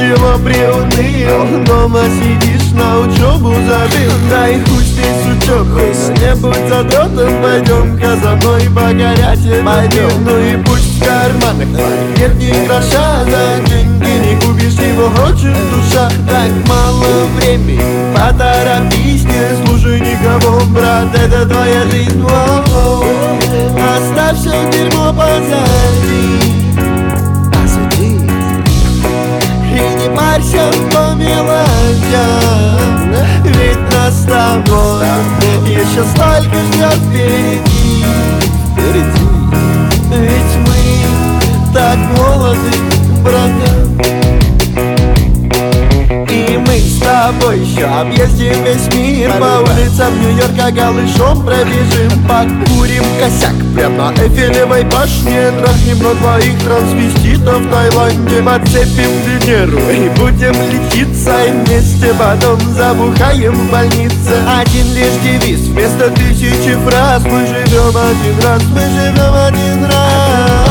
чего приуныл? Дома сидишь, на учебу забил. Да и хуй здесь учебы, не будь задротом. Пойдем-ка за мной покорять этот мир. Ну и пусть в карманах твоих нет ни гроша. За деньги не купишь, чего хочет душа. Так мало времени, поторопись, не слушай никого, брат, это твоя жизнь. Оставь все дерьмо позади. И не парься по мелочам, ведь нас с тобой еще столько ждет впереди. Ведь мы так молоды, братан. И мы с тобой еще объездим весь мир. По улицам Нью-Йорка голышом пробежим. Покурим косяк прямо на Эйфелевой башне. Трахнем на двоих трансвеститов в Таиланде. Подцепим Венеру и будем лечиться. И вместе потом забухаем в больнице. Один лишь девиз вместо тысячи фраз: мы живем один раз, мы живем один раз.